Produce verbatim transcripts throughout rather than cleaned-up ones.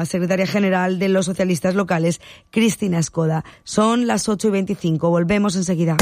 la secretaria general de los socialistas locales, Cristina Escoda. Son las ocho y veinticinco. Volvemos enseguida.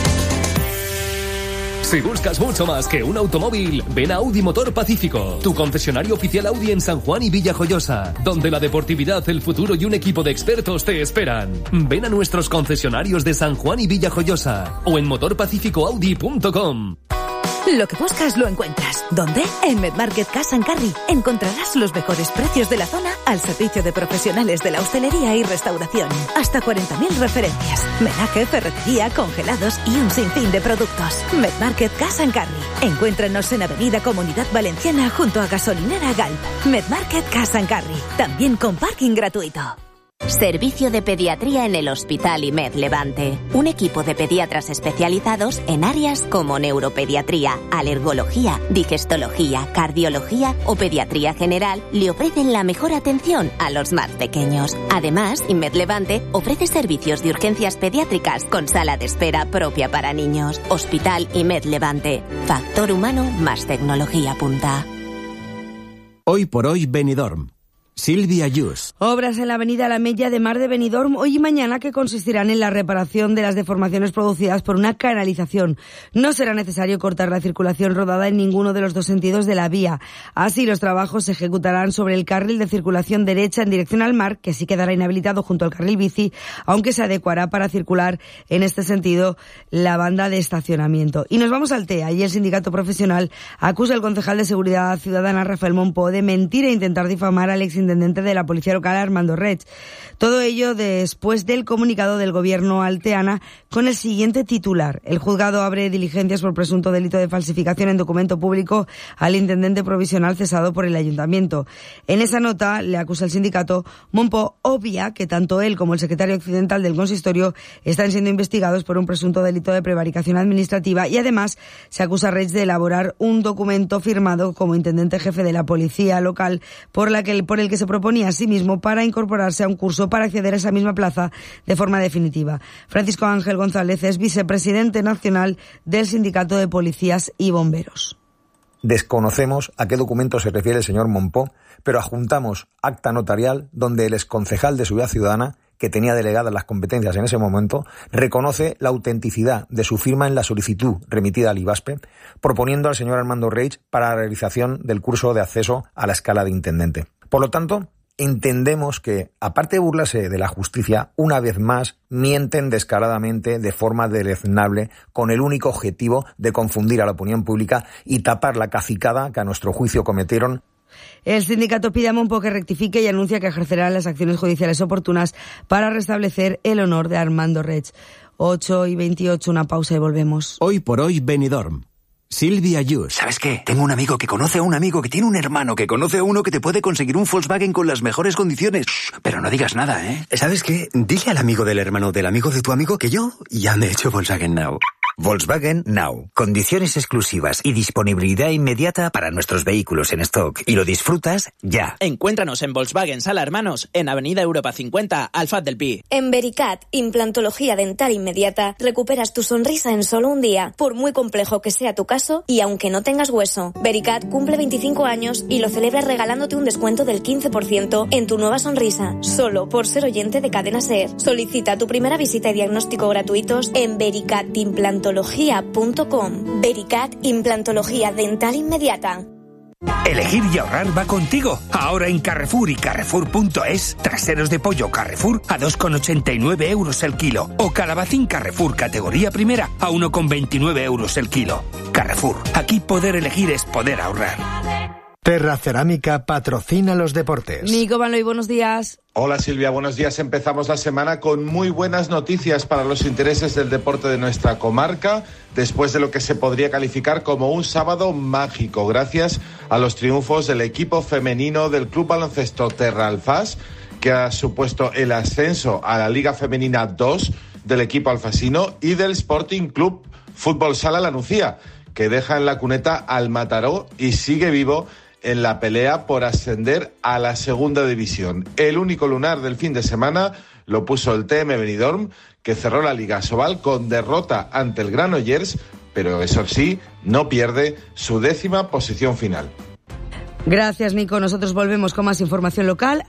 Si buscas mucho más que un automóvil, ven a Audi Motor Pacífico, tu concesionario oficial Audi en San Juan y Villajoyosa, donde la deportividad, el futuro y un equipo de expertos te esperan. Ven a nuestros concesionarios de San Juan y Villajoyosa o en motor pacífico audi punto com. Lo que buscas lo encuentras. ¿Dónde? En Medmarket Cash and Carry. Encontrarás los mejores precios de la zona al servicio de profesionales de la hostelería y restauración. Hasta cuarenta mil referencias. Menaje, ferretería, congelados y un sinfín de productos. Medmarket Cash and Carry. Encuéntranos en Avenida Comunidad Valenciana junto a Gasolinera Galp. Medmarket Cash and Carry. También con parking gratuito. Servicio de pediatría en el Hospital IMED Levante. Un equipo de pediatras especializados en áreas como neuropediatría, alergología, digestología, cardiología o pediatría general le ofrecen la mejor atención a los más pequeños. Además, IMED Levante ofrece servicios de urgencias pediátricas con sala de espera propia para niños. Hospital IMED Levante. Factor humano más tecnología punta. Hoy por hoy Benidorm. Silvia Ayús. Obras en la avenida La Mella de Mar de Benidorm hoy y mañana que consistirán en la reparación de las deformaciones producidas por una canalización. No será necesario cortar la circulación rodada en ninguno de los dos sentidos de la vía. Así, los trabajos se ejecutarán sobre el carril de circulación derecha en dirección al mar, que sí quedará inhabilitado junto al carril bici, aunque se adecuará para circular en este sentido la banda de estacionamiento. Y nos vamos al T E A, y el sindicato profesional acusa al concejal de Seguridad Ciudadana, Rafael Monpó, de mentir e intentar difamar al ex intendente de la Policía Local, Armando Reig. Todo ello después del comunicado del gobierno alteana con el siguiente titular. El juzgado abre diligencias por presunto delito de falsificación en documento público al intendente provisional cesado por el ayuntamiento. En esa nota le acusa el sindicato. Monpó obvia que tanto él como el secretario occidental del consistorio están siendo investigados por un presunto delito de prevaricación administrativa, y además se acusa a Reig de elaborar un documento firmado como intendente jefe de la Policía Local por la que por el que se proponía a sí mismo para incorporarse a un curso para acceder a esa misma plaza de forma definitiva. Francisco Ángel González es vicepresidente nacional del Sindicato de Policías y Bomberos. Desconocemos a qué documento se refiere el señor Monpó, pero adjuntamos acta notarial donde el exconcejal de Seguridad Ciudadana, que tenía delegadas las competencias en ese momento, reconoce la autenticidad de su firma en la solicitud remitida al IBASPE, proponiendo al señor Armando Reig para la realización del curso de acceso a la escala de intendente. Por lo tanto, entendemos que, aparte de burlarse de la justicia, una vez más mienten descaradamente de forma deleznable con el único objetivo de confundir a la opinión pública y tapar la cacicada que a nuestro juicio cometieron. El sindicato pide a Monpó que rectifique y anuncia que ejercerá las acciones judiciales oportunas para restablecer el honor de Armando Reig. ocho y veintiocho, una pausa y volvemos. Hoy por hoy Benidorm. Silvia Ayús. ¿Sabes qué? Tengo un amigo que conoce a un amigo que tiene un hermano que conoce a uno que te puede conseguir un Volkswagen con las mejores condiciones. Shh, pero no digas nada, ¿eh? ¿Sabes qué? Dile al amigo del hermano del amigo de tu amigo que yo ya me he hecho Volkswagen Now. Volkswagen Now. Condiciones exclusivas y disponibilidad inmediata para nuestros vehículos en stock. Y lo disfrutas ya. Encuéntranos en Volkswagen Sala Hermanos, en Avenida Europa cincuenta, Alfat del Pi. En Vericat, implantología dental inmediata, recuperas tu sonrisa en solo un día, por muy complejo que sea tu caso y aunque no tengas hueso. Vericat cumple veinticinco años y lo celebra regalándote un descuento del quince por ciento en tu nueva sonrisa, solo por ser oyente de Cadena SER. Solicita tu primera visita y diagnóstico gratuitos en vericat implantología punto com. Vericat, implantología dental inmediata. Elegir y ahorrar va contigo. Ahora en Carrefour y Carrefour punto es, traseros de pollo Carrefour a dos con ochenta y nueve euros el kilo. O calabacín Carrefour categoría primera a uno con veintinueve euros el kilo. Carrefour, aquí poder elegir es poder ahorrar. Terra Cerámica patrocina los deportes. Nico Van Looy, buenos días. Hola Silvia, buenos días. Empezamos la semana con muy buenas noticias para los intereses del deporte de nuestra comarca, después de lo que se podría calificar como un sábado mágico, gracias a los triunfos del equipo femenino del Club Baloncesto Terra Alfás, que ha supuesto el ascenso a la Liga Femenina dos del equipo alfasino, y del Sporting Club Fútbol Sala La Nucía, que deja en la cuneta al Mataró y sigue vivo en la pelea por ascender a la segunda división. El único lunar del fin de semana lo puso el T M Benidorm, que cerró la Liga Sobal con derrota ante el Granollers, pero eso sí, no pierde su décima posición final. Gracias, Nico. Nosotros volvemos con más información local